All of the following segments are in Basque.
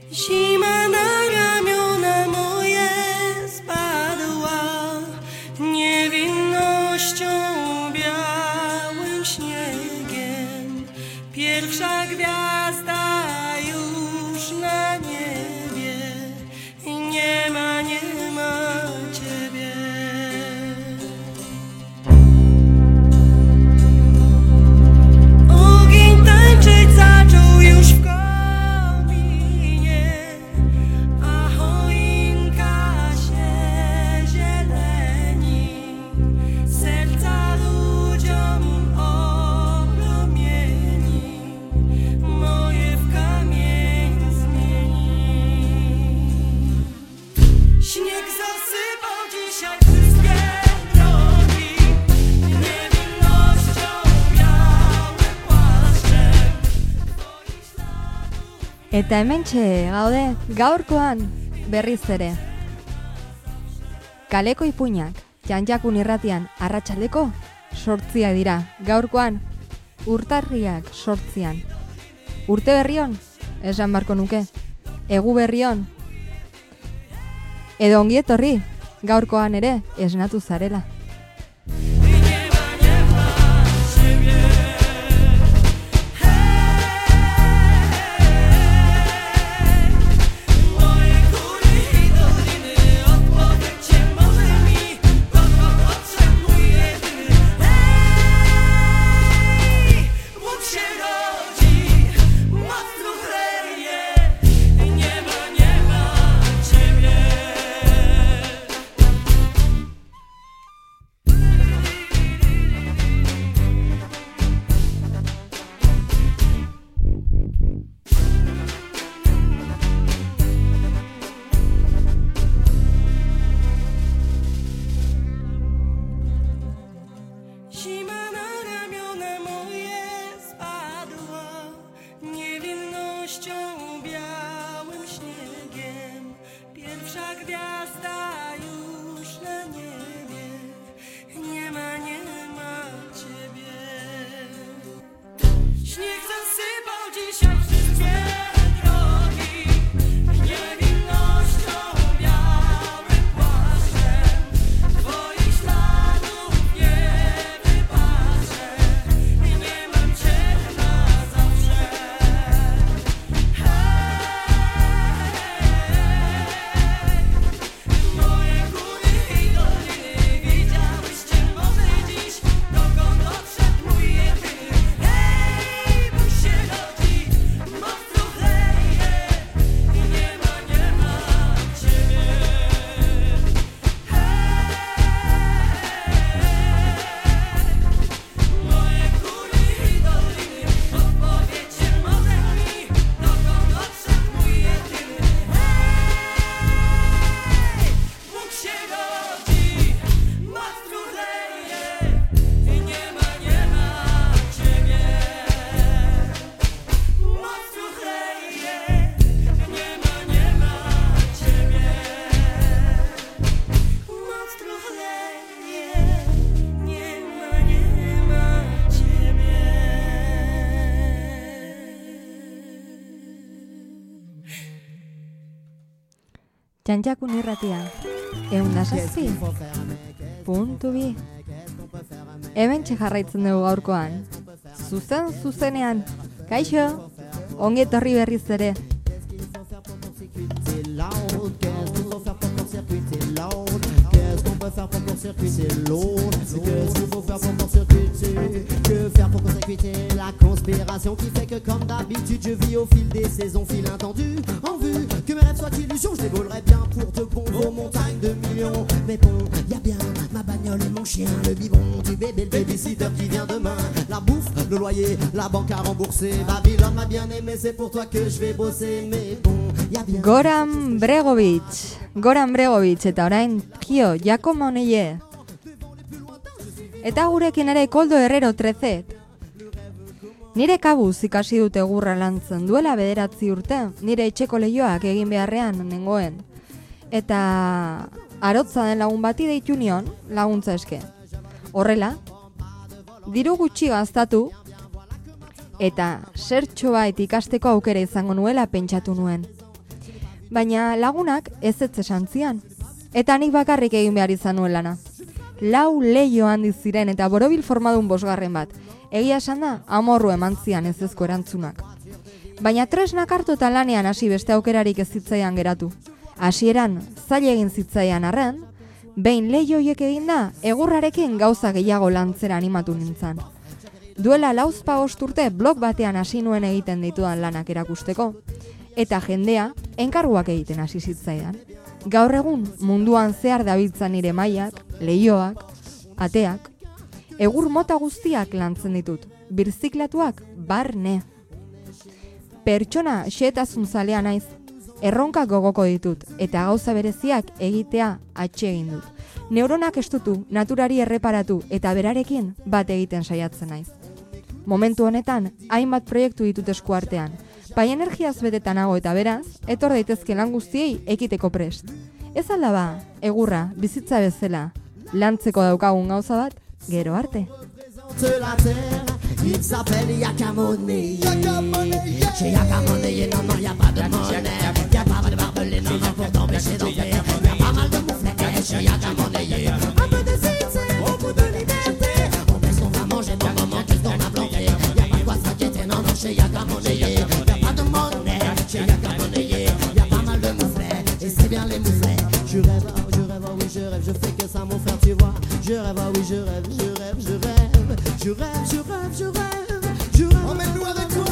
Zima na ramiona moje spadła, niewinnością białym śniegiem. Pierwsza gwiazda już na niebie i nie ma ciebie. Ogień tańczyć zaczął już w kominie, a choinka się zieleni. Serca ludziom opłomieni, moje w kamień zmieni. Śnieg zasypał dzisiaj wszystkie drogi, niewinnością białym płaszczem twoich śladów. Eta hementxe gaude gaurkoan berriz ere. Kaleko ipuinak, Janjakun irratian arratsaldeko 8 dira. Gaurkoan urtarriak 8. Urte berrion, esan barko nuke. Egu berrion. Edo ongi etorri, gaurkoan ere esnatu zarela. Zima na ramiona moje spadła, niewinnością białym śniegiem. Pierwsza gwiazda już na niebie, nie ma ciebie. Śnieg zasypał dzisiaj wszystkie drogi, niewinnością białym płaszczem twoich śladów nie wypatrzę i nie mam cię na zawsze. Moje góry i doliny, widziałyście może dziś, dokąd odszedł mój jedyny. Hej, Bóg się rodzi, moc truchleje i nie ma ciebie. Moje góry i doliny, odpowiedzcie może mi, dokąd odszedł mój jedyny. Hej, Bóg się rodzi, moc truchleje i nie ma ciebie. Moc truchleje, nie ma ciebie. Moc truchleje, nie ma ciebie. Janjakun irratia, 106.2. Hementxe jarraitzen dugu gaurkoan. Zuzenean, kaixo, ongi etorri berriz ere. Qu'est-ce qu'on peut faire pour court-circuiter l'autre? Qu'est-ce qu'il faut faire pour court-circuiter? Que faire pour court-circuiter la conspiration qui fait que comme d'habitude je vis au fil des saisons, fil intendu en vue que mes rêves soient illusions. Je dévolerai bien pour de bon vos montagnes de millions. Mais bon, y a bien ma bagnole et mon chien, le biberon du bébé, le babysitter qui vient demain, la bouffe, le loyer, la banque à rembourser. Babylone m'a bien aimé, c'est pour toi que je vais bosser. Mais bon, y a bien Goran Bregovic eta orain Kio Giacomo Neie. Eta gurekin ere Koldo Herrero 13. Nire kabuz ikasi dute egurra lantzen, duela 9 urte, nire etxeko lehioak egin beharrean nengoen. Eta arotza den lagun bati deitu nion, laguntza eske. Horrela, diru gutxi gaztatu, eta zertxo bait ikasteko aukera izango nuela pentsatu nuen. Baina lagunak ez esan zian. Eta nik bakarrik egin behar izan nuen lana. 4 leio handi ziren eta borobil formadun 5. bat. Egia esan da, amorru eman zian ezezko erantzunak. Baina tresnak hartu eta lanean hasi beste aukerarik ez zitzaian geratu. Hasieran zail egin zitzaian arren, behin leioiek eginda, egurrarekin gauza gehiago lantzera animatu nintzen. Duela 4-5 urte blog batean hasi nuen egiten ditudan lanak erakusteko, eta jendea enkarguak egiten hasi zitzaidan. Gaur egun munduan zehar dabiltzan nire mailak, leioak, ateak, egur mota guztiak lantzen ditut, birziklatuak barne. Pertsona xehetazun zalea naiz, erronkak gogoko ditut, eta gauza bereziak egitea atsegin dut. Neuronak estutu, naturari erreparatu eta berarekin bat egiten saiatzen naiz. Momentu honetan, hainbat proiektu ditut esku artean, bai energiaz betetan nago eta beraz, etor daitezke lan guztiei ekiteko prest. Ez alda ba, egurra, bizitza bezala, lantzeko daukagun gauza bat, gero arte. La terre, il s'appelle Yakamoné. Chez Yakamoné, non, non, y a pas de monnaie. Y a pas de barbelé, non, non, pour t'empêcher d'en faire. Y a pas mal de mouflets chez Yakamoné. Un peu de zizé, beaucoup de liberté. On fait ce qu'on va manger, bon moment, qu'est-ce qu'on a planté. Y a pas quoi s'inquiéter, non, non, chez Yakamoné. Y a pas de monnaie chez Yakamoné. Y a pas mal de mouflets, et c'est bien les mouflets. Je rêve, oh oui, je rêve, je fais que ça, mon frère, tu vois. Je rêve, oh oui, je rêve, je rêve, je rêve. Je rêve, je rêve, je rêve, je rêve. Emmène-nous avec toi.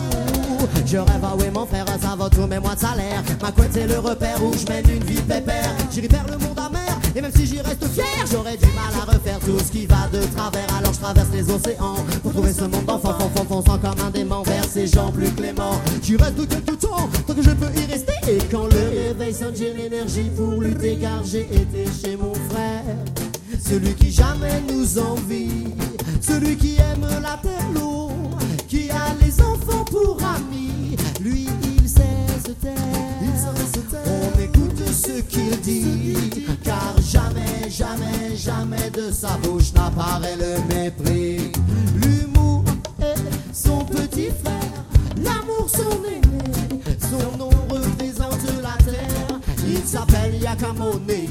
Je rêve, ah oui mon frère, ça vaut tous mes mois de salaire. Ma couette c'est le repère où je mène une vie pépère. J'irai vers le monde amer, et même si j'y reste fier, j'aurais du mal à refaire tout ce qui va de travers. Alors je traverse les océans pour trouver ce monde d'enfants, fonçant comme un démon vers ces gens plus cléments. J'y reste de quelque temps, tant que je peux y rester. Et quand le réveil sonne, j'ai l'énergie pour lutter, car j'ai été chez mon frère. Celui qui jamais nous envie, celui qui aime la terre, l'eau, qui a les enfants pour amis. Lui, il sait se taire, on écoute ce qu'il dit, car jamais, jamais, jamais de sa bouche n'apparaît le mépris. L'humour est son petit frère, l'amour son aîné, son nom représente la terre. Il s'appelle Yakamoné.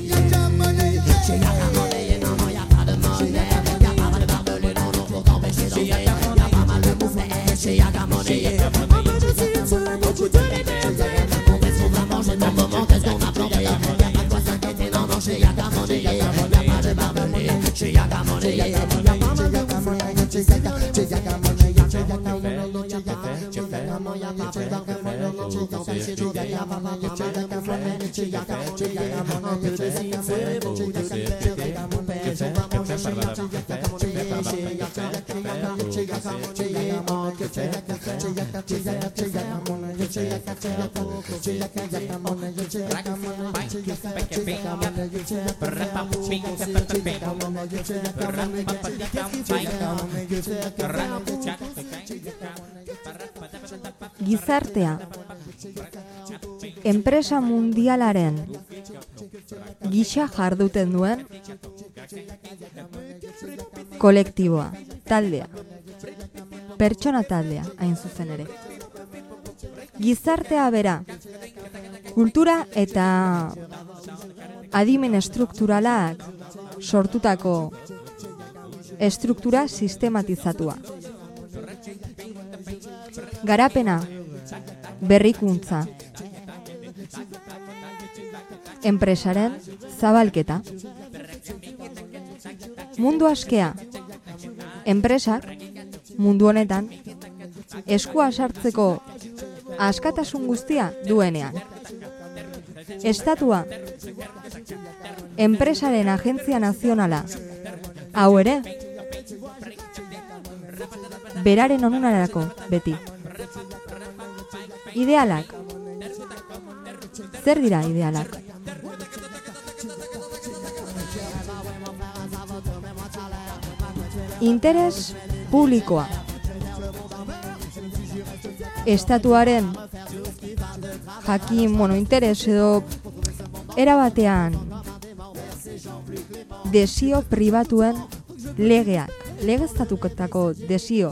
Chez Yakamoné, non, non, y a pas de monnaie. Y a pas mal de barbelés, non, non, pour t'empêcher d'en faire. Y a pas mal de mouflets chez Yakamoné. Un peu de zizé, beaucoup de liberté. On fait ce qu'on va manger, bon moment, qu'est-ce qu'on a planté. Y a pas de quoi s'inquiéter, non, non, chez Yakamoné. Y a pas de barbelés chez Yakamoné. Y a pas mal de mouflets chez Yakamoné. Chez Yakamoné, chez Yakamoné, non, y a pas de barbelés, y a pas de barbelés, non, pour t'empêcher d'en faire. Y a pas mal de mouflets chez Yakamoné. Un peu de zizé, beaucoup de liberté. Gizartea, enpresa mundialaren gisa jarduten duen kolektiboa, taldea, pertsona taldea, hain zuzen ere. Gizartea bera, kultura eta adimen estrukturalak sortutako estruktura sistematizatua. Garapena, berrikuntza, enpresaren zabalketa. Mundu askea, enpresak mundu honetan eskua sartzeko askatasun guztia duenean. Estatua, enpresaren agentzia nazionala, hau ere, beraren onurarako beti. Idealak. Zer dira idealak? Interes publikoa. Estatuaren interes edo erabatean desio pribatuen legeak, legeztatutako desio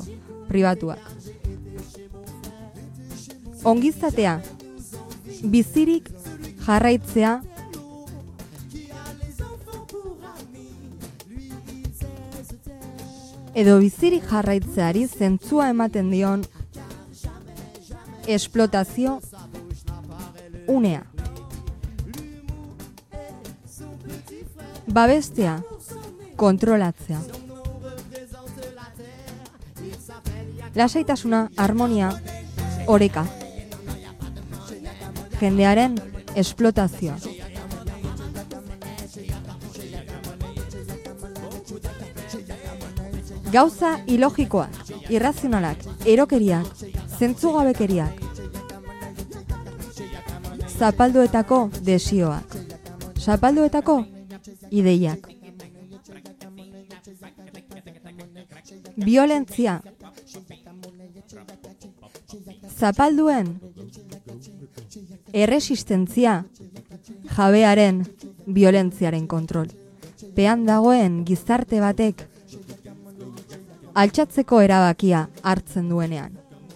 pribatuak. Ongizatea, bizirik jarraitzea edo bizirik jarraitzeari zentzua ematen dion esplotazio unea. Babestea, kontrolatzea. Lasaitasuna, harmonia, oreka. Jendearen esplotazioa. Gauza ilogikoak, irrazionalak, erokeriak, zentzugabekeriak. Zapalduetako desioak. Zapalduetako ideiak. Violentzia. Zapalduen erresistentzia, jabearen violentziaren kontrol. Pean dagoen gizarte batek altxatzeko erabakia hartzen duenean.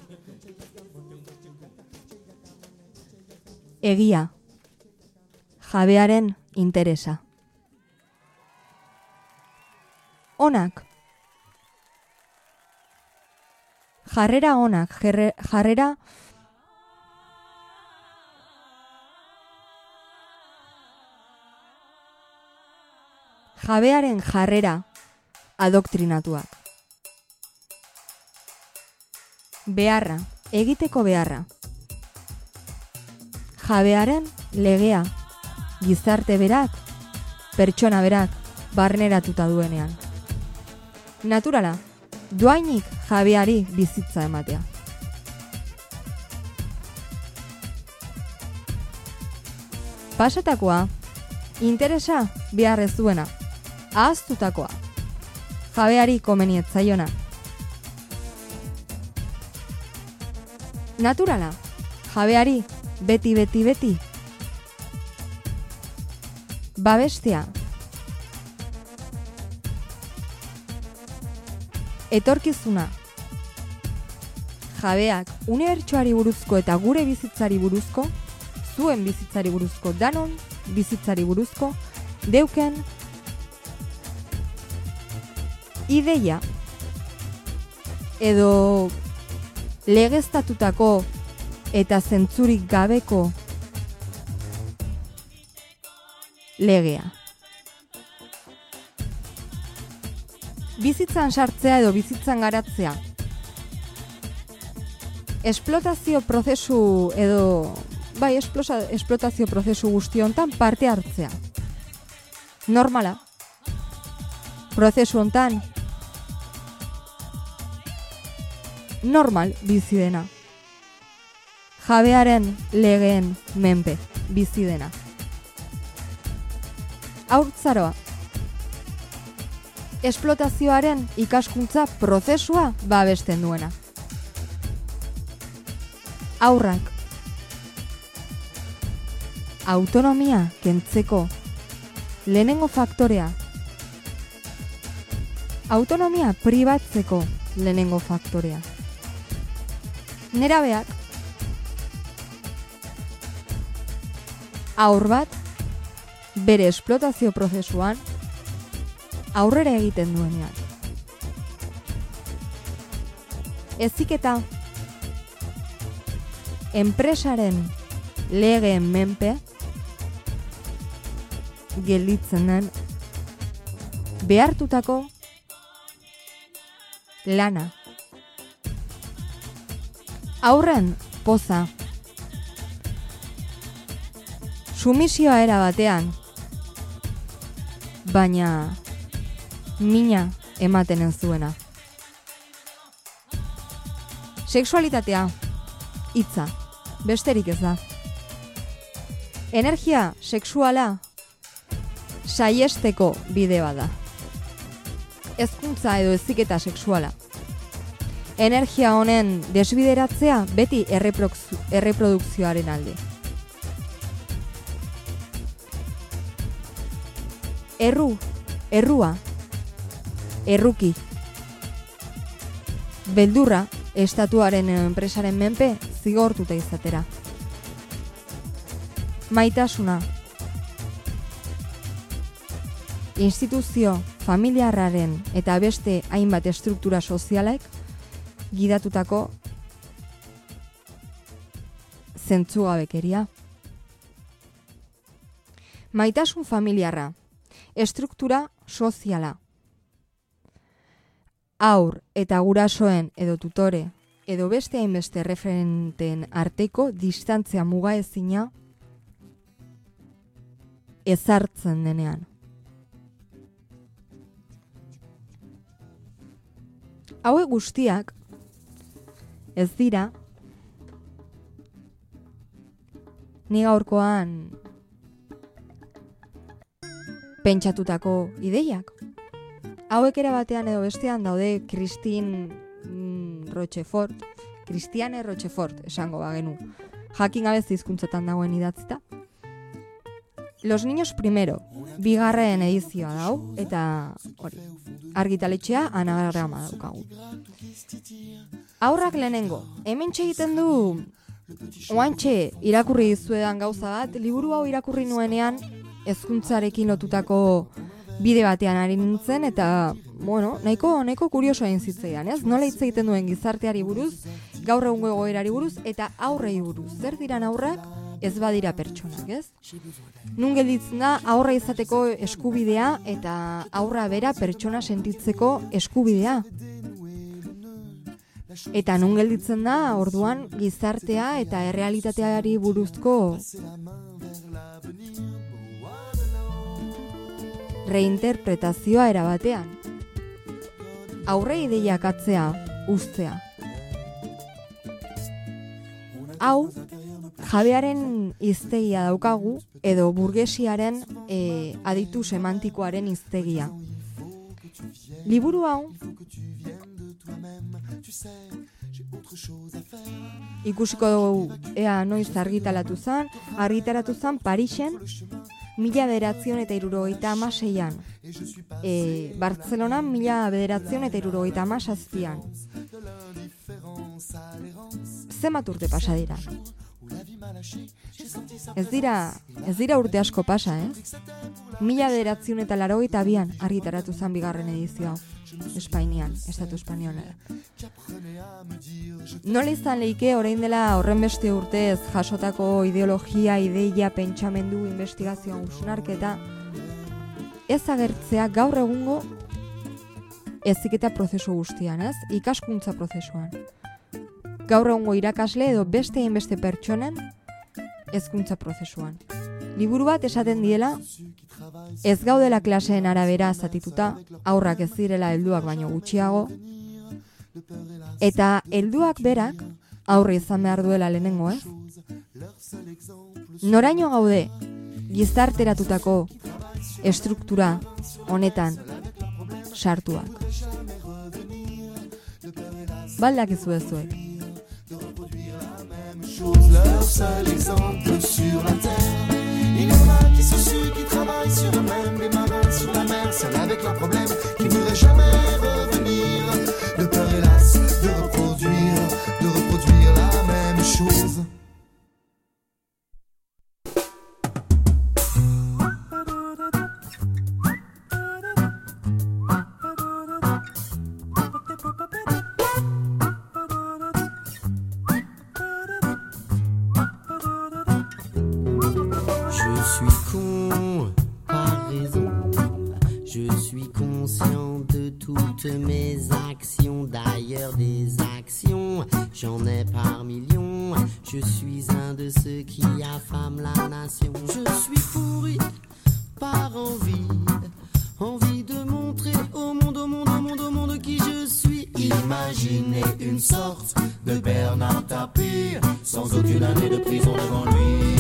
Egia, jabearen interesa. Onak. Jarrera onak, jarrera jabearen jarrera adoktrinatuak. Beharra, egiteko beharra. Jabearen legea, gizarte berak, pertsona berak barneratuta duenean. Naturala, doainik jabeari bizitza ematea. Pasatakoa, interesa behar ez duena, ahaztutakoa, jabeari komenietzaiona. Naturala, jabeari beti. Babestea. Etorkizuna. Jabeak unibertsoari buruzko eta gure bizitzari buruzko, zuen bizitzari buruzko, danon bizitzari buruzko, deuken ideia edo legeztatutako eta zentzurik gabeko legea. Bizitzan sartzea edo bizitzan garatzea. Esplotazio prozesu edo esplotazio prozesu guzti hontan parte hartzea. Normala. Prozesu hontan normal bizi dena. Jabearen legeen menpe bizi dena. Haurtzaroa. Esplotazioaren ikaskuntza prozesua babesten duena. Haurrak. Autonomia kentzeko lehenengo faktorea. Autonomia pribatzeko lehenengo faktorea. Nerabeak. Haur bat bere esplotazio prozesuan aurrera egiten duenean. Heziketa enpresaren legeen menpe gelditzen den behartutako lana. Aurren poza. Sumisioa era batean, baina mina ematen ez zuena. Sexualitatea, hitza, besterik ez da. Energia sexuala saiesteko bide bat da. Hezkuntza edo heziketa sexuala. Energia honen desbideratzea beti erreprodukzioaren alde. Errua, erruki. Beldurra, estatuaren enpresaren menpe zigortuta izatera. Maitasuna. Instituzio familiarraren eta beste hainbat estruktura sozialek gidatutako zentzugabekeria. Maitasun familiarra, estruktura soziala. Haur eta gurasoen edo tutore edo beste hainbeste referenten arteko distantzia mugaezina ezartzen denean. Hauek guztiak ez dira ni gaurkoan pentsatutako ideiak. Hauek era batean edo bestean daude Christiane Rochefort esango bagenu. Jakin gabe hizkuntzetan dagoen idatzita. Los niños primero, bigarren edizioa dau, eta hori, argitaletxea anagrama daukagu. Haurrak lehenengo, hemen egiten du, oantxe irakurri dizuedan gauza bat, liburu hau irakurri nuenean, hezkuntzarekin lotutako bide batean ari nintzen, eta, bueno, nahiko kurioso egin zitzaidan, ez? Nola hitz egiten duen gizarteari buruz, gaur egungo egoerari buruz, eta aurrei buruz. Zer diran aurrak? Ez badira pertsonak, ez? Nun gelditzen da aurra izateko eskubidea eta aurra bera pertsona sentitzeko eskubidea. Eta nun gelditzen da orduan gizartea eta errealitateari buruzko reinterpretazioa erabatean. Aurre ideiak atzea, ustea. Hau, jabearen hiztegia daukagu, edo burgesiaren aditu semantikoaren hiztegia. Liburu hau, ikusiko dugu ea noiz argitaratu zen Parisen, 1976an, Bartzelonan 1977an. Zenbat urte pasa dira? Ez dira urte asko pasa, 1982an argitaratu zen bigarren edizioa Espainian, Estatu Espainiola. Nola izan leike orain dela horren beste urtez jasotako ideologia, ideia, pentsamendu, investigazioa, hausnarketa ez agertzea gaur egungo heziketa prozesu guztian, ez? Ikaskuntza prozesuan. Gaur egungo irakasle edo beste hainbeste pertsonen hezkuntza prozesuan. Liburu bat esaten diela, ez gaudela klaseen arabera zatituta, haurrak ez direla helduak baino gutxiago, eta helduak berak aurre izan behar duela lehenengo, ez? Noraino gaude gizarteratutako estruktura honetan sartuak. Baldakizu ezuek. Leur seul exemple sur la terre. Il y en a qui sont ceux qui travaillent sur eux-mêmes, les marins sur la mer, seuls avec leurs problèmes, qui ne voudraient jamais revenir. De peur hélas de reproduire la même chose. Mes actions, d'ailleurs des actions, j'en ai par millions. Je suis un de ceux qui affament la nation. Je suis pourri par envie de montrer au monde qui je suis. Imaginez une sorte de Bernard Tapie, sans aucune année de prison devant lui.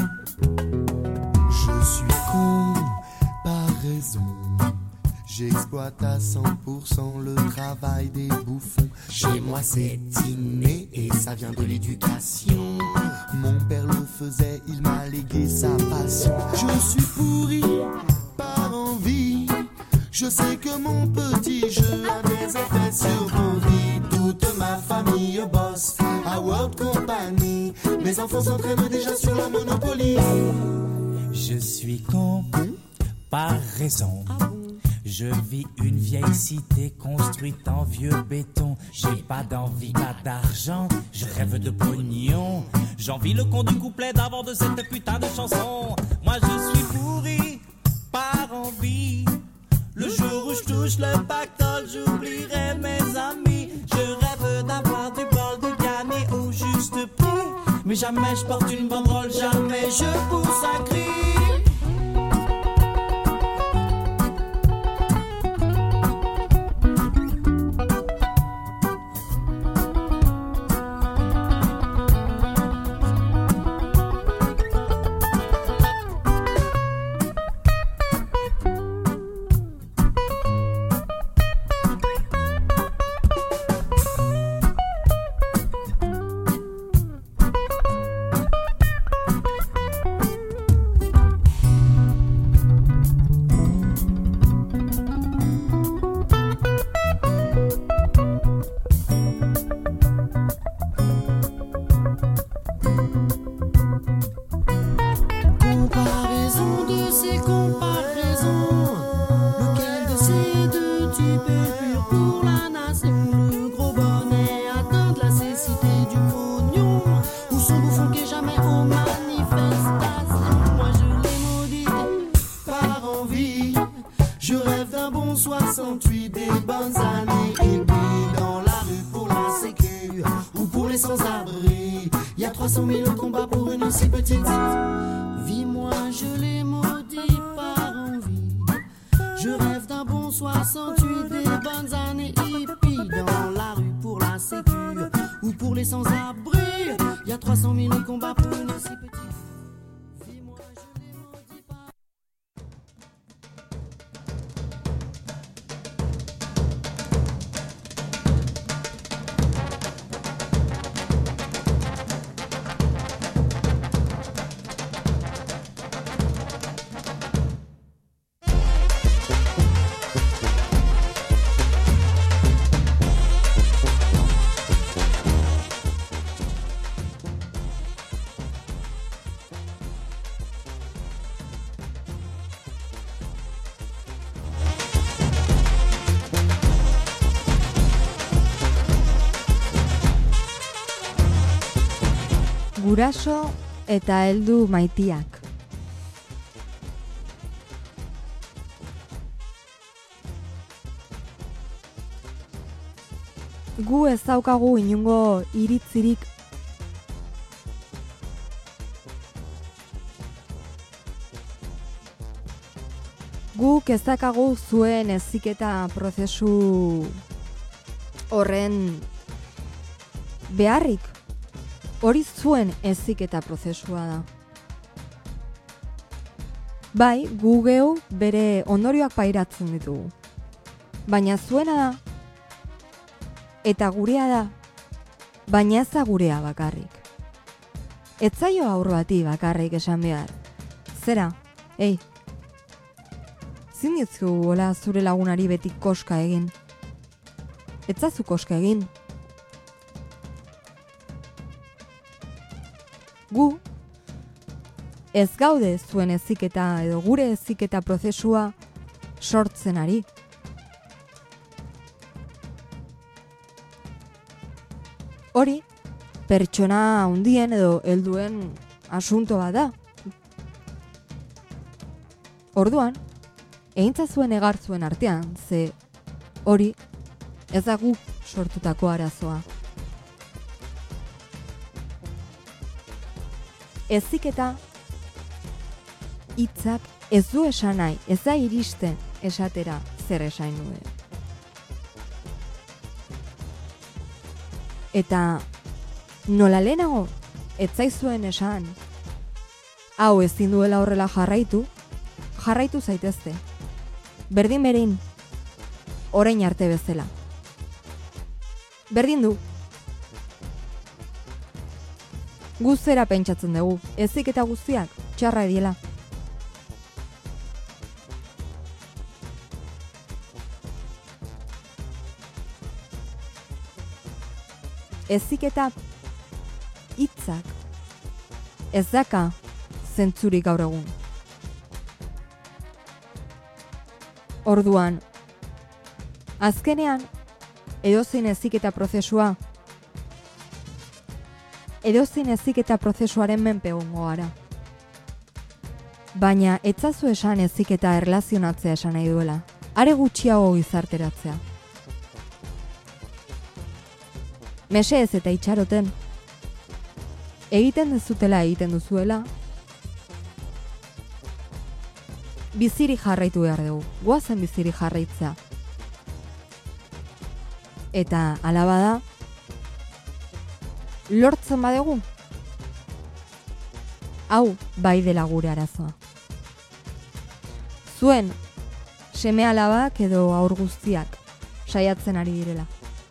J'ai exploite à 100% le travail des bouffons. Chez moi c'est inné et ça vient de l'éducation. Mon père le faisait, il m'a légué sa passion. Je suis pourri par envie. Je sais que mon petit jeu a des effets sur vos vies. Toute ma famille bosse à World Company. Mes enfants s'entraînent déjà sur la Monopoly. Je suis con par raison. Je vis une vieille cité construite en vieux béton. J'ai pas d'envie, pas d'argent, je rêve de pognon. J'envie le con du couplet d'avant de cette putain de chanson. Moi je suis pourri par envie. Le jour où je touche le pactole, j'oublierai mes amis. Je rêve d'avoir du bol de gagner au juste prix. Mais jamais je porte une banderole, jamais je pousse un cri. Guraso eta heldu maitiak. Gu ez daukagu inungo iritzirik guk ez daukagu zuen heziketa prozesu horren beharrik. Hori zuen heziketa prozesua da. Bai, gu geu bere ondorioak pairatzen ditugu. Baina zuena da, eta gurea da, baina ez da gurea bakarrik. Ez zaio haur bati bakarrik esan behar. Zera, zin ditzu hola zure lagunari beti koska egin. Ez zazu koska egin. Gu, ez gaude zuen heziketa edo gure heziketa prozesua sortzen ari. Hori, pertsona handien edo helduen asunto bat da. Orduan, egintza zuen egar zuen artean, ze hori ez da guk sortutako arazoa. Heziketa hitzak ez du esan nahi, ez da iristen esatera zer esain nuen. Eta nola lehenago ez zaizuen esan hau ezin duela horrela jarraitu zaitezte. Berdin berin, orain arte bezala. Berdin du. Guzera pentsatzen dugu, ezik eta guztiak txarra ediela. Ezik eta hitzak ez daka zentzurik gaur egun. Orduan, azkenean, edozein heziketa prozesuaren menpe egongo gara. Baina etzazu esan heziketa erlazionatzea esan nahi duela, are gutxiago gizarteratzea. Mesedez eta itxaroten, egiten dezutela egiten duzuela, biziri jarraitu behar dugu, goazen biziri jarraitzea. Eta alabada, lortzen badegu, hau bai dela gure arazoa. Zuen seme alabak edo haur guztiak saiatzen ari direla.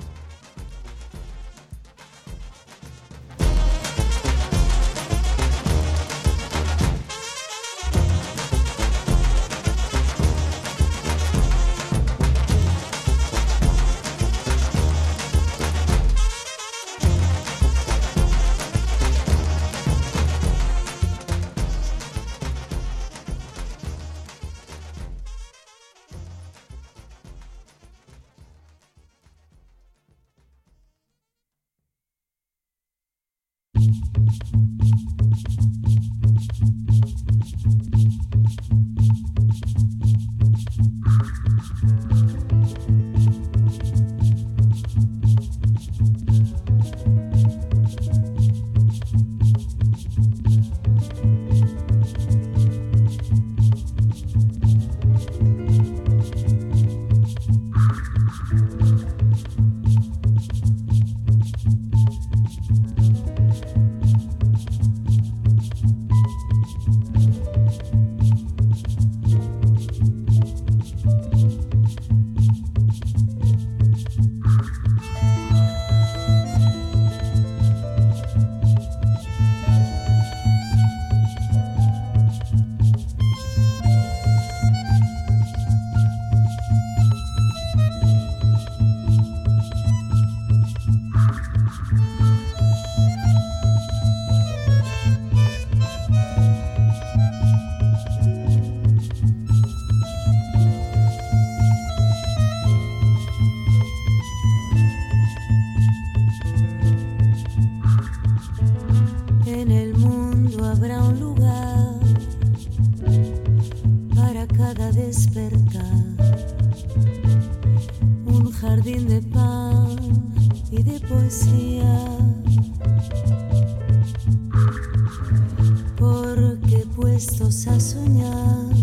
Puestos a soñar,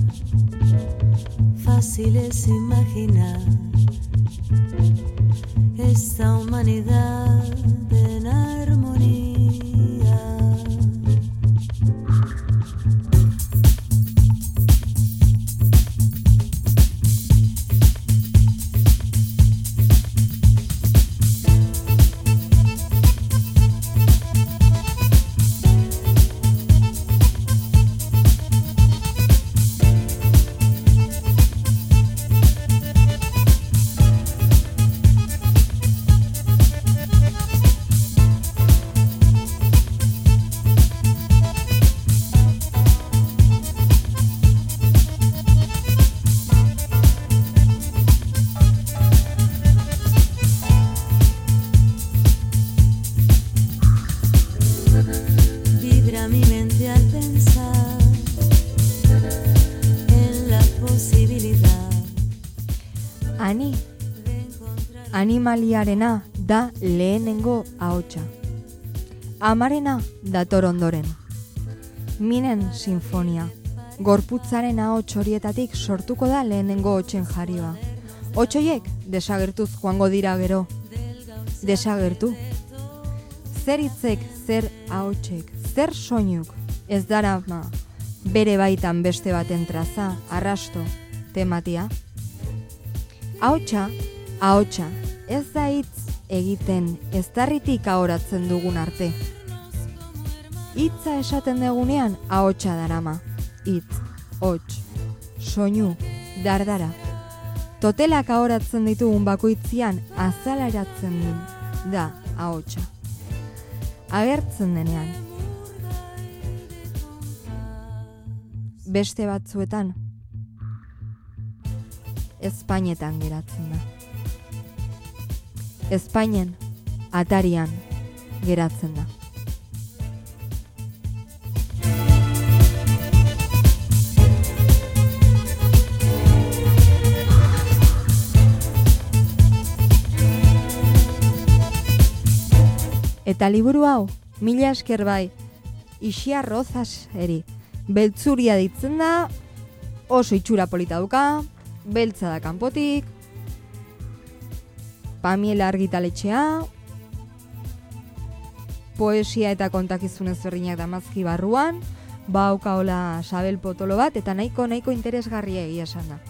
fácil es imaginar esta humanidad en armonía. Vibra mi mente al pensar en la posibilidad. Animaliarena da lehenengo ahotsa. Amarena dator ondoren. Minen sinfonia. Gorputzaren ahots horietatik sortuko da lehenengo hotsen jarioa. Hots horiek desagertuz joango dira gero. Desagertu. Zer hitzek, zer ahotsek, zer soinuk ez darama bere baitan beste baten traza, arrasto, tematia. Ahotsa, ez da hitz egiten eztarritik ahoratzen dugun arte. Hitza esaten degunean ahotsa darama. Hitz, hots, soinu, dardara. Totelak ahoratzen ditugun bakoitzian azaleratzen da ahotsa. Agertzen denean. Beste batzuetan ezpainetan geratzen da. Ezpainen atarian geratzen da. Eta liburu hau, mila esker bai, Ixiar Rozas eri. Beltzuria ditzen da, oso itxura polita duka, beltza da kanpotik, Pamiela argitaletxea, poesia eta kontakizun ezberdinak damazki barruan, baukaola sabel potolo bat, eta nahiko interesgarria egia esan da.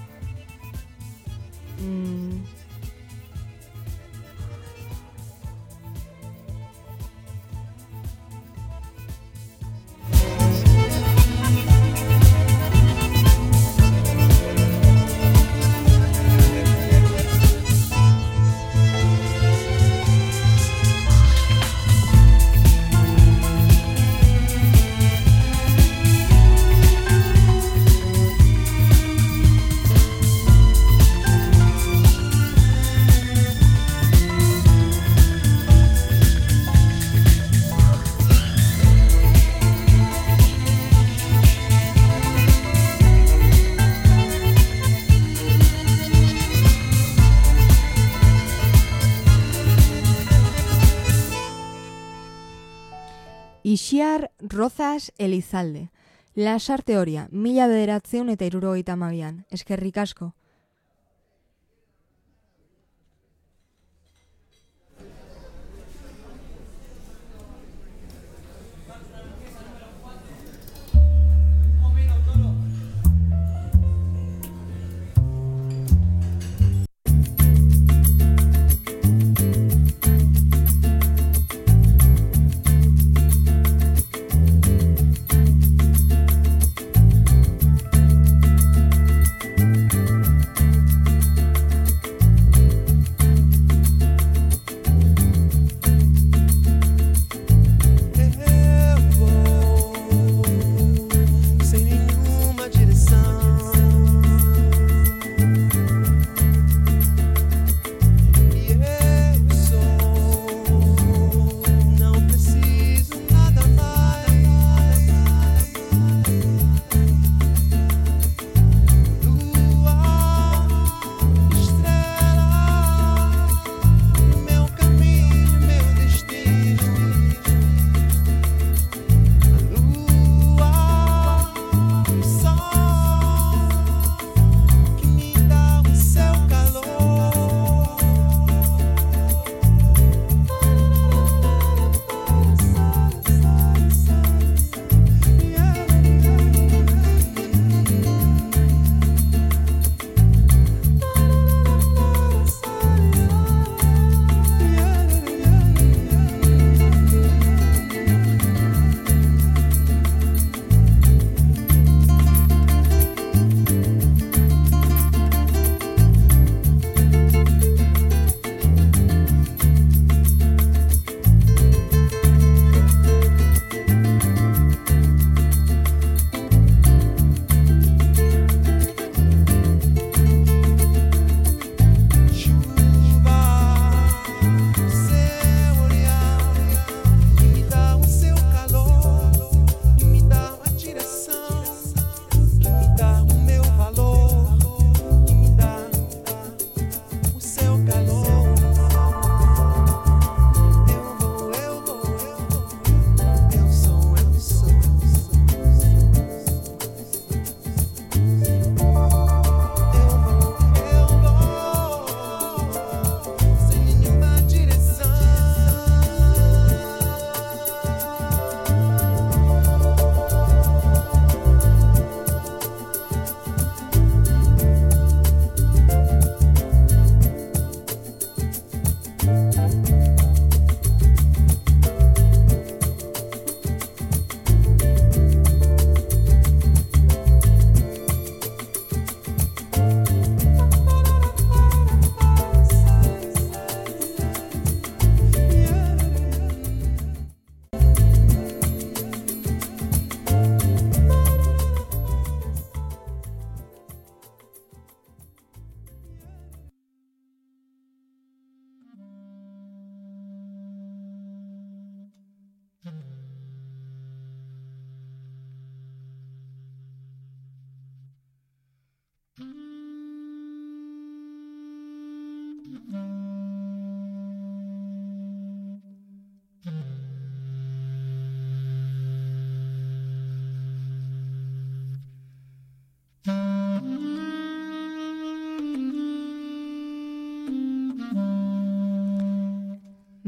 Ixiar Rozas Elizalde. Lasar teoria, 1972an. Eskerrik asko.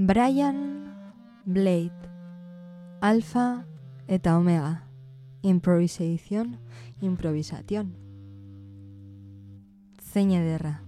Brian Blade, Alfa eta Omega, improvisation. Zein ederra.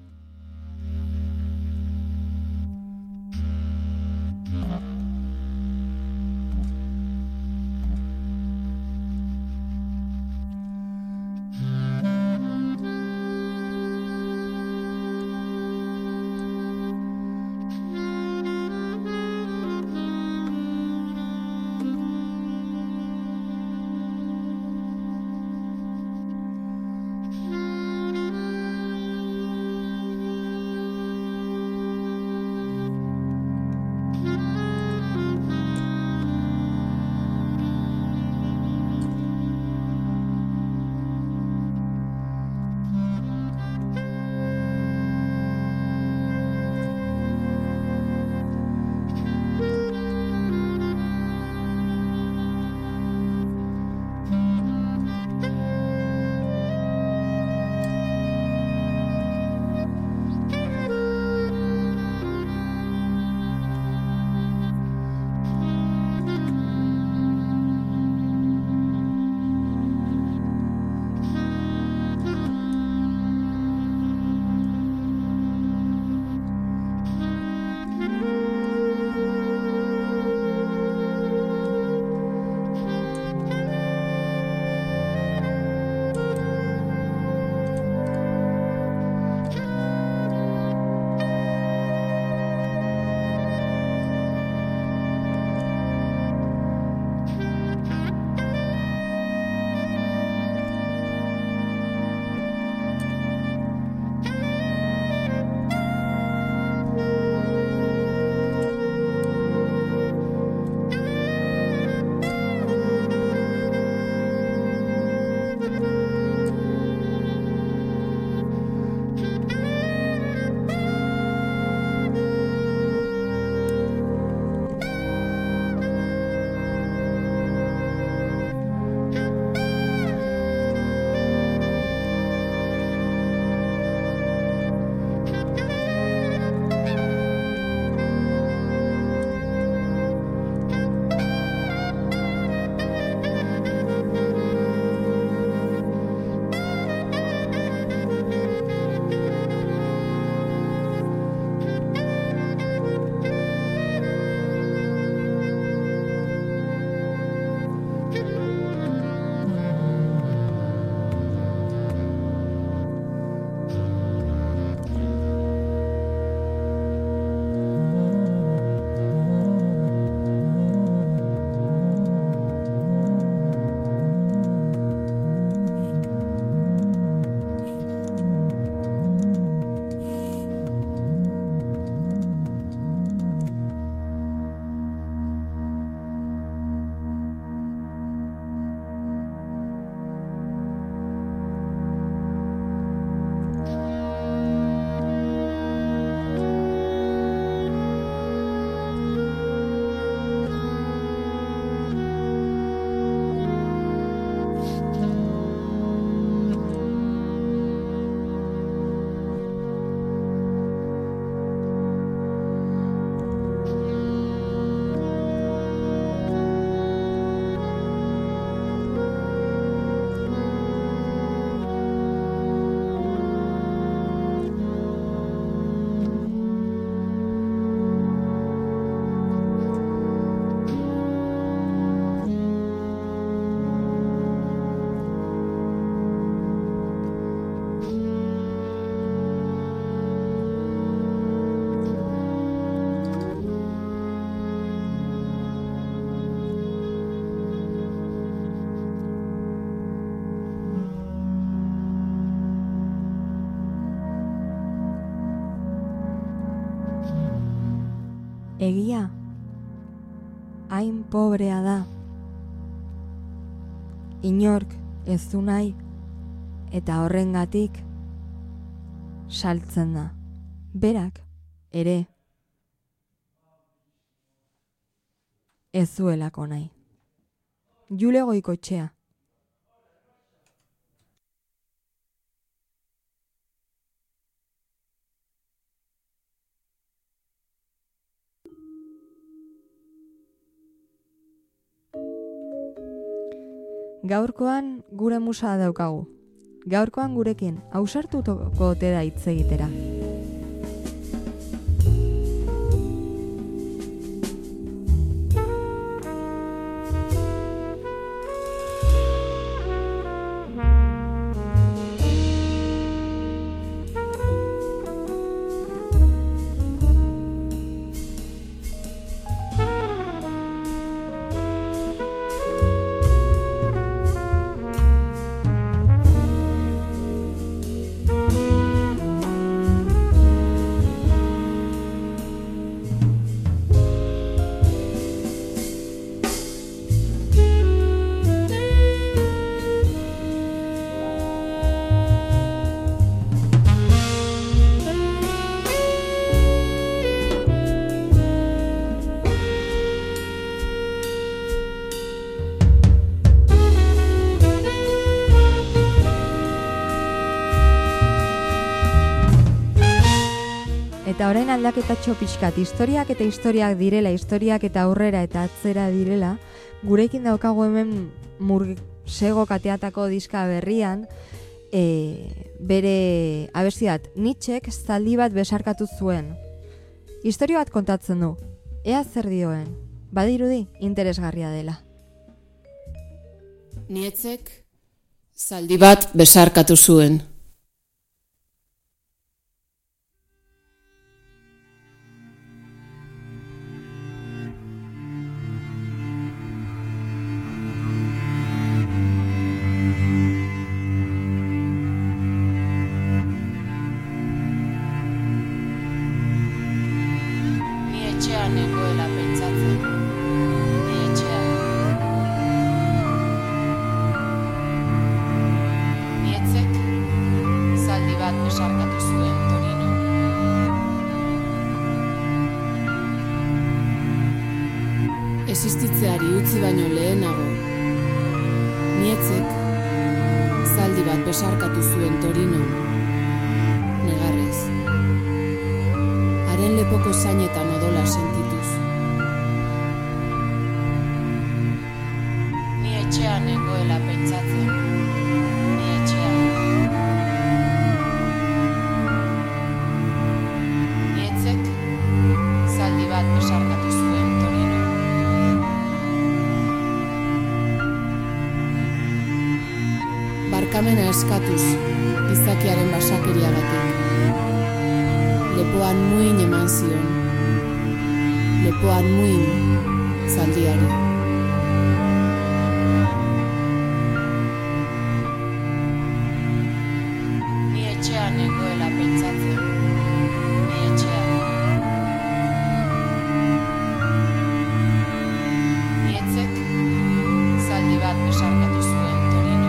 Egia, hain pobrea da. Inork ez du nahi, eta horrengatik saltzen da. Berak ere ez zuelako nahi. Jule Goikoetxea. Gaurkoan gure musa daukagu. Gaurkoan gurekin ausartuko ote da hitz egitera. Eta orain aldaketatxo pixkat, historiak eta historiak direla, historiak eta aurrera eta atzera direla, gurekin daukagu hemen Mursego kateatako diska berrian, bere abestiat, Nietzschek zaldi bat besarkatu zuen. Historio bat kontatzen du, ea zer dioen, badirudi interesgarria dela. Nietzschek zaldi bat besarkatu zuen. Etxean nengoela pentsatzen, ni etxean. Nietzschek zaldi bat besarkatu zuen Torino. Existitzeari utzi baino lehenago, Nietzschek zaldi bat besarkatu zuen Torino, negarrez. Haren lepoko zainetan odola sentituz. Ni etxean nengoela pentsatzen, ni etxean. Nietzschek zaldi bat besarkatu zuen Torino. Barkamena eskatuz, gizakiaren basakeriagatik. Lepoan muin eman zion, lepoan muin zaldiari. Ni etxean nengoela pentsatzen, ni etxean. Nietzschek zaldi bat besarkatu zuen Torino.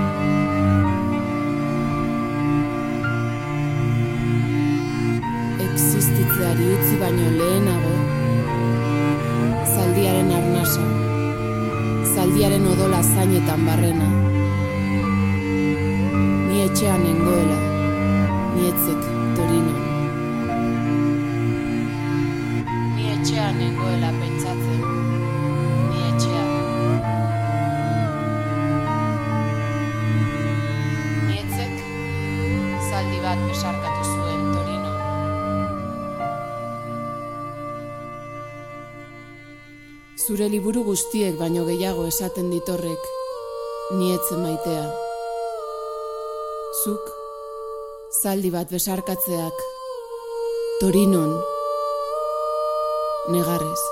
Existitzeari utzi baino lehenago, zaldiaren arnasa, zaldiaren odola zainetan barrena. Ni etxean nengoela, Nietzschek Torino. Ni etxean nengoela pentsatzen, ni etxean. Nietzschek zaldi bat besarkatu zuen Torino. Zure liburu guztiek baino gehiago esaten ditorrek, ni etze maitea. Zuk, zaldi bat besarkatzeak, Torinon, negarrez.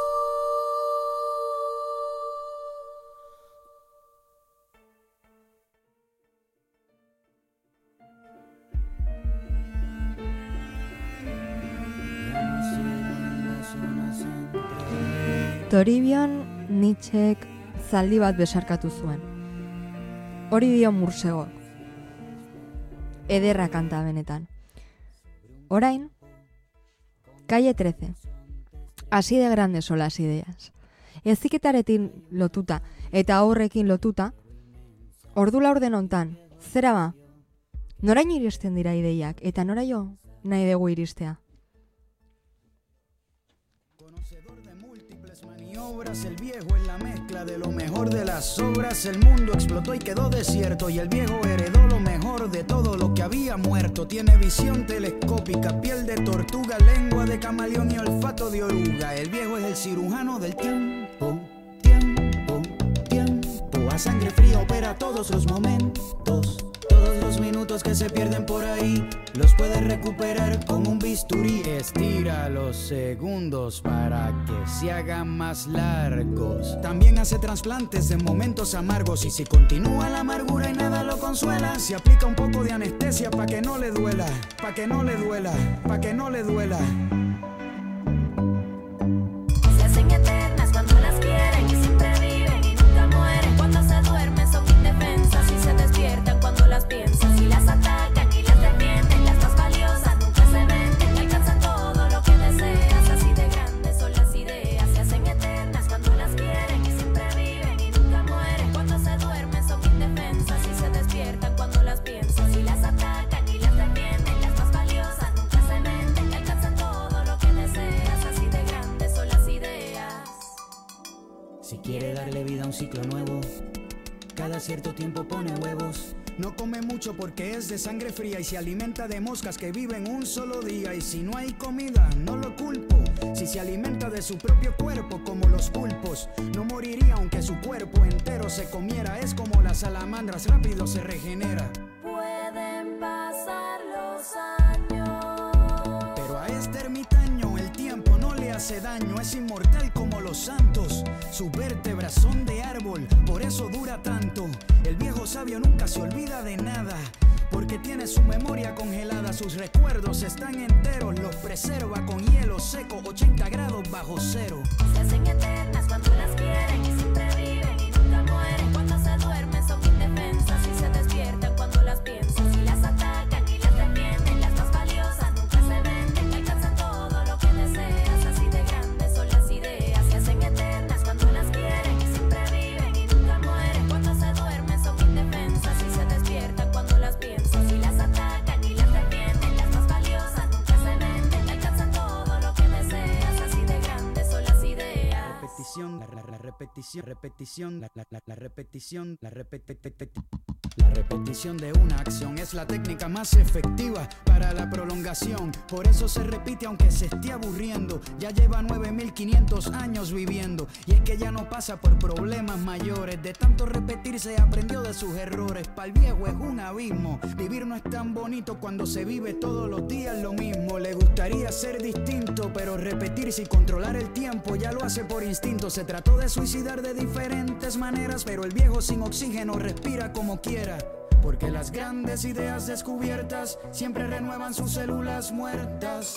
Toribioan Nietzschek zaldi bat besarkatu zuen. Hori dio Mursego. Ederra kanta benetan. Orain, Calle 13. Así de grandes son las ideas. Eziketarekin lotuta eta aurrekin lotuta, ordu laurden hontan, zera ba, noraino iristen dira ideiak eta noraino nahi dugu iristea. horas. El viejo es la mezcla de lo mejor de las obras. El mundo explotó y quedó desierto, y el viejo heredó lo mejor de todo lo que había muerto. Tiene visión telescópica, piel de tortuga, lengua de camaleón y olfato de oruga. El viejo es el cirujano del tiempo, tiempo, tiempo. A sangre fría opera todos los momentos. Todos los minutos que se pierden por ahí los puedes recuperar con un bisturí. Estira los segundos para que se hagan más largos. También hace trasplantes de momentos amargos. Y si continúa la amargura y nada lo consuela, se aplica un poco de anestesia pa' que no le duela, pa' que no le duela, pa' que no le duela. Se hacen eternas cuando las quieren y siempre viven y nunca mueren. Cuando se duermen son indefensas y se despiertan cuando las piensan. Si las atacan y las defienden, las más valiosas nunca se venden y alcanzan todo lo que deseas. Así de grandes son las ideas. Se hacen eternas cuando las quieren y siempre viven y nunca mueren. Cuando se duermen son indefensas y se despiertan cuando las piensan. Si las atacan y las defienden, las más valiosas nunca se venden y alcanzan todo lo que deseas. Así de grandes son las ideas. Si quiere darle vida a un ciclo nuevo, cada cierto tiempo pone huevos. No come mucho porque es de sangre fría y se alimenta de moscas que viven un solo día. Y si no hay comida, no lo culpo. Si se alimenta de su propio cuerpo como los pulpos, no moriría aunque su cuerpo entero se comiera. Es como las salamandras, rápido se regenera. Pueden pasar los años, Pero a este ermitaño el tiempo no le hace daño. Es inmortal como los santos. Sus vértebras son de árbol, por eso dura tanto. El viejo sabio nunca se olvida de nada, porque tiene su memoria congelada. Sus recuerdos están enteros, los preserva con hielo seco, 80 grados bajo cero. se hacen eternas cuando las quieren y siempre viven y nunca mueren. Cuando se duermen son indefensas y se despiertan cuando las piensan. Si las atacan y las defienden, las más valiosas nunca se venden y alcanzan todo lo que deseas. Así de grandes son las ideas. Se hacen eternas cuando las quieren y siempre viven y nunca mueren. Cuando se duermen son indefensas y se despiertan cuando las piensan. Si las atacan y las defienden, las más valiosas nunca se venden y alcanzan todo lo que deseas. Así de grandes son las ideas. Repetición, la repetición, repetición, la repetición, la repetición de una acción es la técnica más efectiva para la prolongación. Por eso se repite aunque se esté aburriendo. Ya lleva 9500 años viviendo, y es que ya no pasa por problemas mayores. De tanto repetir se aprendió de sus errores. Pa'l viejo es un abismo. Vivir no es tan bonito cuando se vive todos los días lo mismo. Le gustaría ser distinto, pero repetirse y controlar el tiempo ya lo hace por instinto. Se trató de suicidar de diferentes maneras, pero el viejo sin oxígeno respira como quiera. Porque las grandes ideas descubiertas siempre renuevan sus células muertas.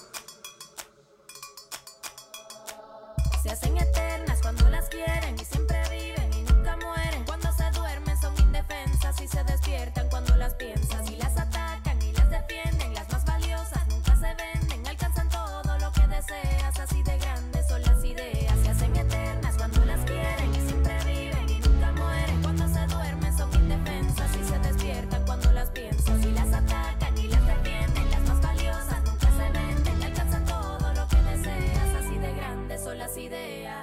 Se hacen eternas cuando las quieren y siempre viven y nunca mueren. Cuando se duermen son indefensas y se despiertan cuando las piensan. Si las atacan y las defienden, las más valiosas nunca se venden, alcanzan todo lo que deseas. Así de grandes son las ideas. Se hacen eternas cuando las quieren y siempre viven y nunca mueren. Cuando se duermen son indefensas y se despiertan cuando las piensan. Si las atacan y las defienden, las más valiosas nunca se venden, alcanzan todo lo que deseas. Así de grandes son las ideas.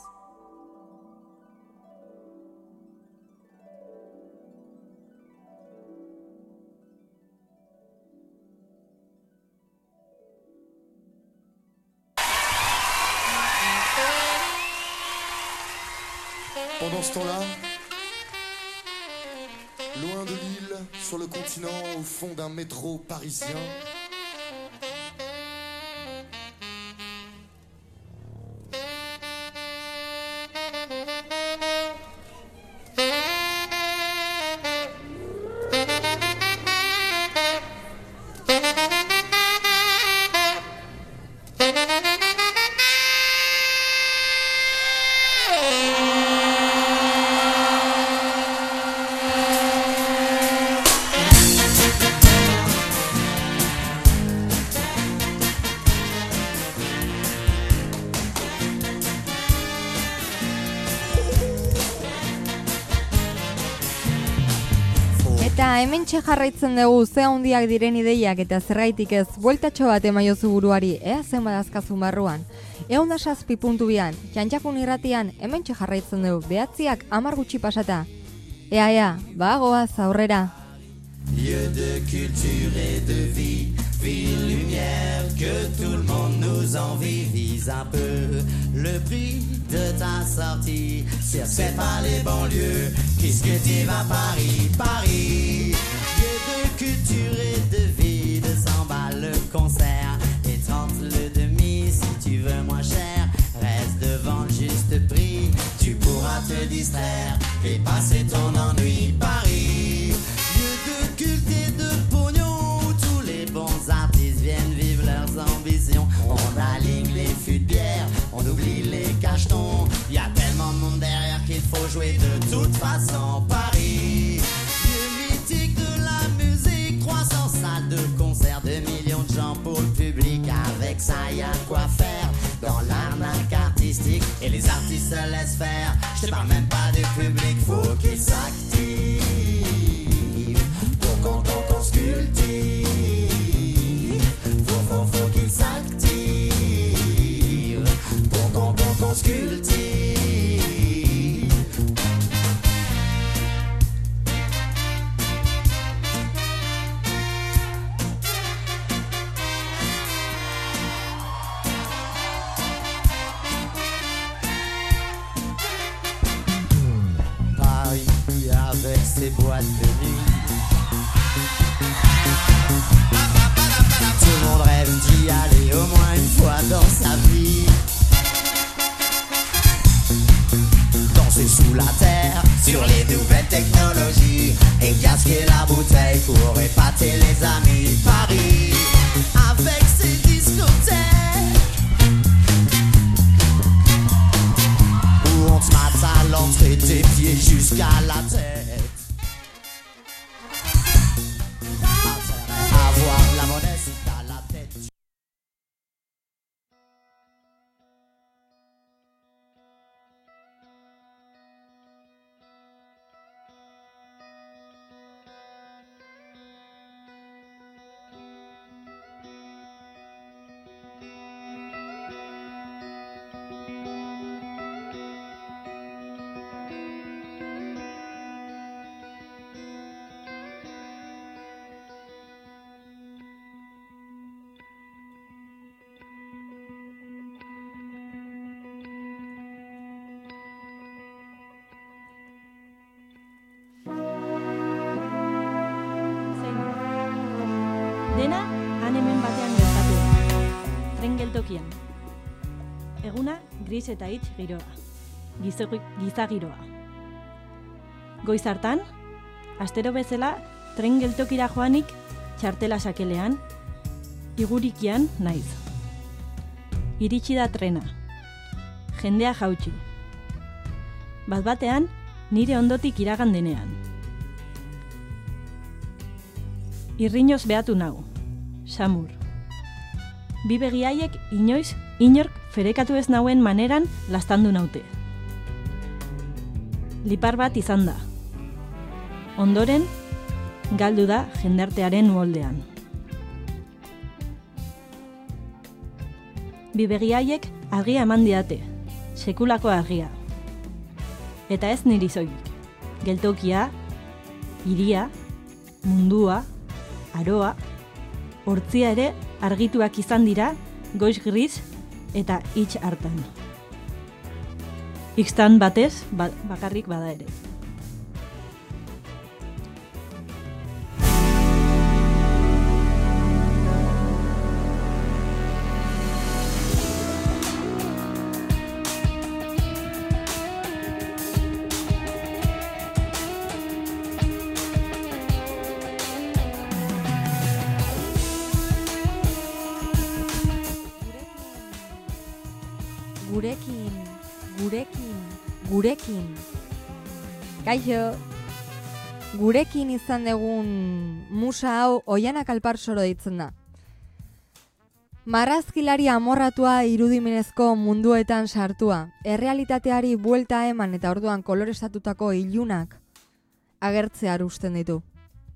Pendant ce temps-là, loin de l'île, sur le continent, au fond d'un métro parisien, Eta hementxe jarraitzen dugu ze handiak diren ideiak eta zergaitik ez bueltatxo bat emaiozu buruari, zen badazkazun barruan. 107.2an, Jantxakun irratian hementxe jarraitzen dugu, 9:00 10 gutxi pasata. Ea, bagoaz aurrera. Lieu de culture et de vie, ville lumière que tout le monde nous envie. Vise un peu le prix de ta sortie, si c'est pas les banlieues, qu'est-ce que tu vas Paris, Paris. Lieu de culture et de vie, 200 balles le concert et 30 le demi si tu veux moins cher. Reste devant le juste prix, tu pourras te distraire et passer ton ennui, Paris. Culte et de pognon où tous les bons artistes viennent vivre leurs ambitions. On aligne les fûts de bière, on oublie les cachetons. Y a tellement de monde derrière qu'il faut jouer de toute façon. Paris, lieu mythique de la musique, 300 salles de concert, 2 millions de gens pour le public. Avec ça y a de quoi faire dans l'arnaque artistique et les artistes se laissent faire. Je te parle même pas du public, faut qu'ils s'activent. Qu'on se cultive, faut qu'il s'active, pour qu'on se cultive. Paris avec ses boîtes de nuit. Tout le monde rêve d'y aller au moins une fois dans sa vie. Danser sous la terre, sur les nouvelles technologies, et casquer la bouteille pour épater les amis. Paris, avec ses discothèques, où on te mate à l'entrée des pieds jusqu'à la tête. Avoir la modestie à la tête. Dena han hemen batean gertatu. Tren geltokian. Eguna gris eta hitz giroa. Giza giroa. Goiz hartan, astero bezala tren geltokira joanik txartela sakelean, igurikian naiz. Iritsi da trena. Jendea jautsi. Bat-batean nire ondotik iragan denean. Irriñoz behatu nau, samur. Bi begiaiek inork ferekatu ez nauen maneran lastandu naute. Lipar bat izan da. Ondoren, galdu da jendartearen uholdean. Bi begiaiek argia eman diate, sekulako argia. Eta ez niri soilik. Geltokia, hiria, mundua, aroa, hortzia ere argituak izan dira goiz gris eta hitz hartan. Ixtan batez bakarrik bada ere. Gurekin. Kaixo, gurekin izan dugun musa hau Oianak Alparsoro deitzen da. Marrazkilari amorratua irudimenezko munduetan sartua, errealitateari buelta eman eta orduan koloresatutako ilunak agertzear usten ditu.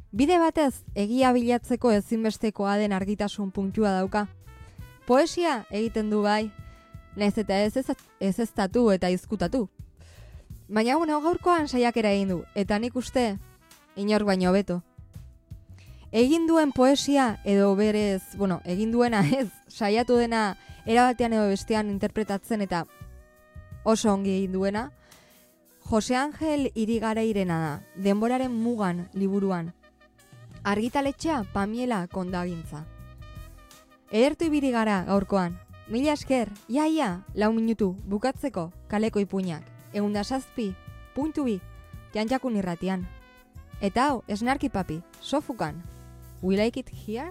Bide batez, egia bilatzeko ezinbestekoa den argitasun puntua dauka. Poesia egiten du bai, nahiz eta ez eztatu eta izkutatu. Baina gaurkoan saiakera egin du, eta nik uste, inor baino hobeto. Egin duen poesia edo berez, egin duena ez, saiatu dena erabatean edo bestean interpretatzen eta oso ongi egin duena, Jose Angel Irigareirena da, Denboraren mugan liburuan. Argitaletxea Pamiela Kondagintza. Edertu ibili gara gaurkoan. Mila esker, ia, 4 minutu, bukatzeko kaleko ipuinak. 107.2 Jantjakun irratian. Eta hau, esnarki papi, sofukan. We like it here?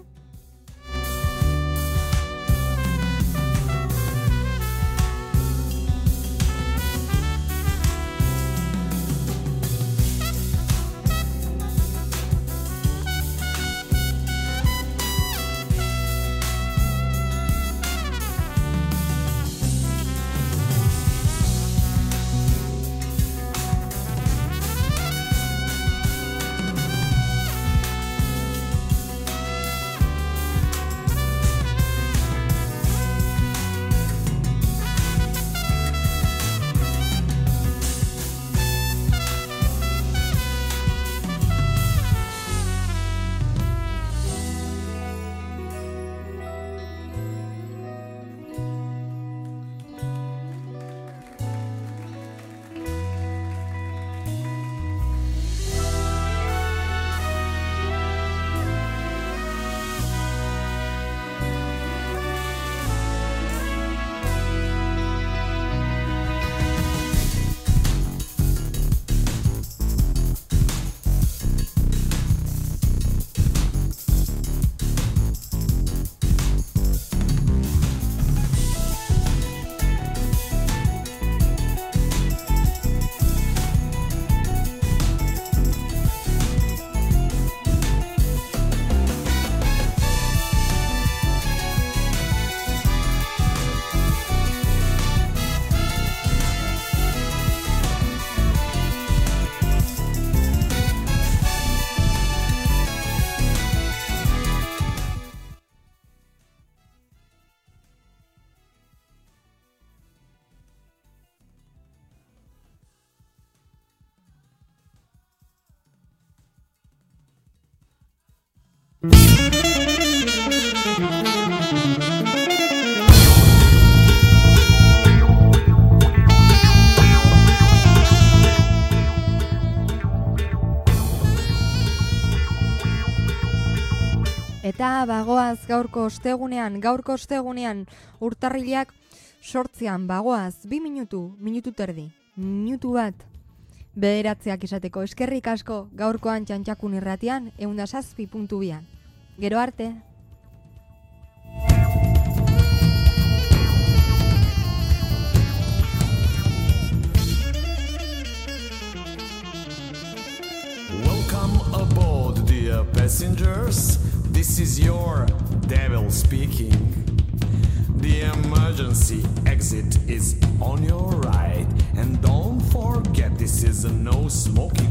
Eta bagoaz gaurko ostegunean urtarrilak 8 bagoaz 2 minutu terdi, minutu bat bederatziak izateko. Eskerrik asko gaurkoan Jantjakun irratian 107.2. Gero arte! Welcome aboard, dear passengers. This is your devil speaking. The emergency exit is on your right. And don't forget, this is a no smoking